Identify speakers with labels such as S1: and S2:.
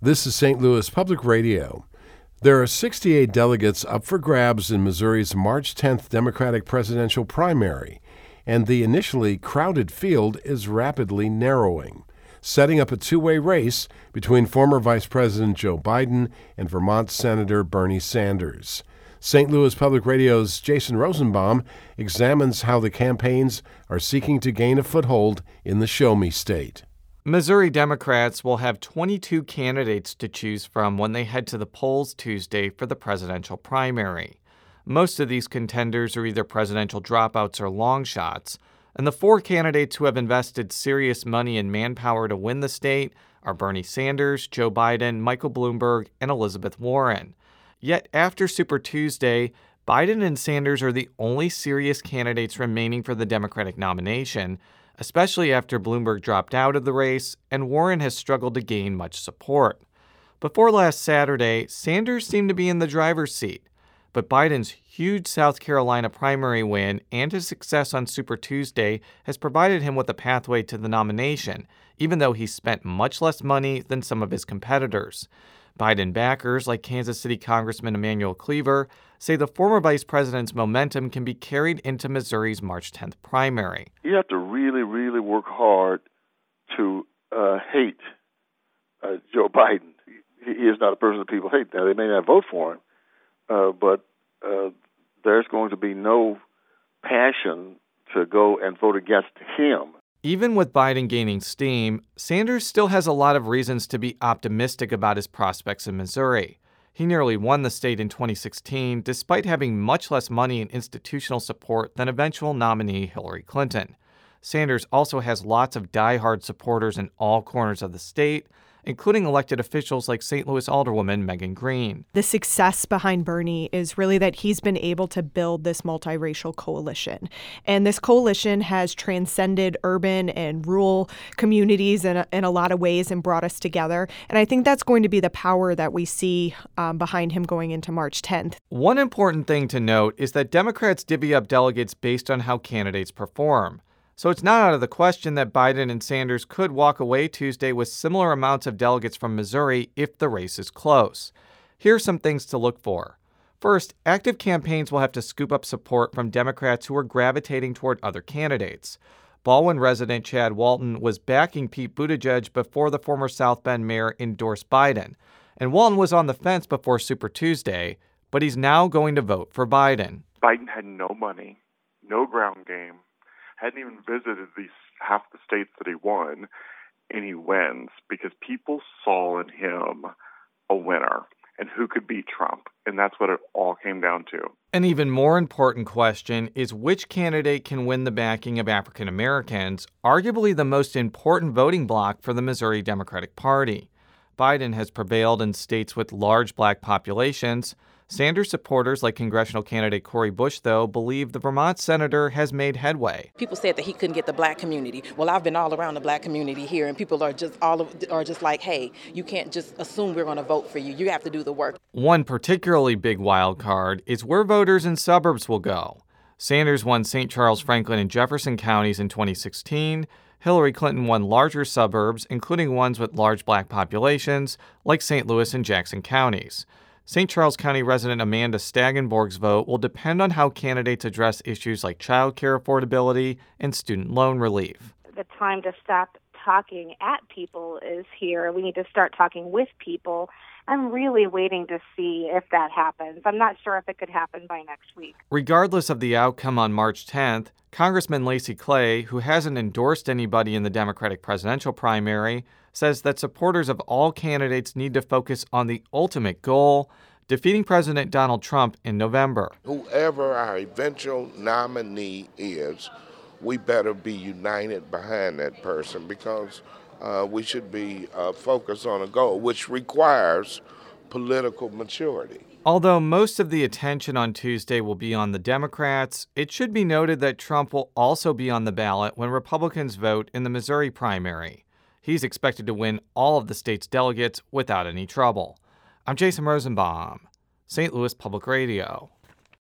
S1: This is St. Louis Public Radio. There are 68 delegates up for grabs in Missouri's March 10th Democratic presidential primary, and the initially crowded field is rapidly narrowing, setting up a two-way race between former Vice President Joe Biden and Vermont Senator Bernie Sanders. St. Louis Public Radio's Jason Rosenbaum examines how the campaigns are seeking to gain a foothold in the Show Me state.
S2: Missouri Democrats will have 22 candidates to choose from when they head to the polls Tuesday for the presidential primary. Most of these contenders are either presidential dropouts or long shots, and the four candidates who have invested serious money and manpower to win the state are Bernie Sanders, Joe Biden, Michael Bloomberg, and Elizabeth Warren. Yet after Super Tuesday, Biden and Sanders are the only serious candidates remaining for the Democratic nomination, especially after Bloomberg dropped out of the race and Warren has struggled to gain much support. Before last Saturday, Sanders seemed to be in the driver's seat, but Biden's huge South Carolina primary win and his success on Super Tuesday has provided him with a pathway to the nomination, even though he's spent much less money than some of his competitors. Biden backers, like Kansas City Congressman Emanuel Cleaver, say the former vice president's momentum can be carried into Missouri's March 10th primary.
S3: You have to really, really work hard to hate Joe Biden. He is not a person that people hate. Now, they may not vote for him, but there's going to be no passion to go and vote against him.
S2: Even with Biden gaining steam, Sanders still has a lot of reasons to be optimistic about his prospects in Missouri. He nearly won the state in 2016, despite having much less money and institutional support than eventual nominee Hillary Clinton. Sanders also has lots of diehard supporters in all corners of the state, including elected officials like St. Louis Alderwoman Megan Green.
S4: The success behind Bernie is really that he's been able to build this multiracial coalition. And this coalition has transcended urban and rural communities in a lot of ways and brought us together. And I think that's going to be the power that we see behind him going into March 10th.
S2: One important thing to note is that Democrats divvy up delegates based on how candidates perform. So it's not out of the question that Biden and Sanders could walk away Tuesday with similar amounts of delegates from Missouri if the race is close. Here are some things to look for. First, active campaigns will have to scoop up support from Democrats who are gravitating toward other candidates. Baldwin resident Chad Walton was backing Pete Buttigieg before the former South Bend mayor endorsed Biden. And Walton was on the fence before Super Tuesday, but he's now going to vote for Biden.
S5: Biden had no money, no ground game, hadn't even visited these half the states that he won, and he wins because people saw in him a winner and who could beat Trump. And that's what it all came down to.
S2: An even more important question is which candidate can win the backing of African Americans, arguably the most important voting bloc for the Missouri Democratic Party. Biden has prevailed in states with large black populations. Sanders supporters like congressional candidate Cori Bush, though, believe the Vermont senator has made headway.
S6: People said that he couldn't get the black community. Well, I've been all around the black community here, and people are just like, hey, you can't just assume we're going to vote for you. You have to do the work.
S2: One particularly big wild card is where voters in suburbs will go. Sanders won St. Charles, Franklin, and Jefferson counties in 2016. Hillary Clinton won larger suburbs, including ones with large black populations, like St. Louis and Jackson counties. St. Charles County resident Amanda Stagenborg's vote will depend on how candidates address issues like child care affordability and student loan relief.
S7: The time to stop talking at people is here. We need to start talking with people. I'm really waiting to see if that happens. I'm not sure if it could happen by next week.
S2: Regardless of the outcome on March 10th, Congressman Lacy Clay, who hasn't endorsed anybody in the Democratic presidential primary, says that supporters of all candidates need to focus on the ultimate goal, defeating President Donald Trump in November.
S8: Whoever our eventual nominee is, we better be united behind that person because we should be focused on a goal, which requires political maturity.
S2: Although most of the attention on Tuesday will be on the Democrats, it should be noted that Trump will also be on the ballot when Republicans vote in the Missouri primary. He's expected to win all of the state's delegates without any trouble. I'm Jason Rosenbaum, St. Louis Public Radio.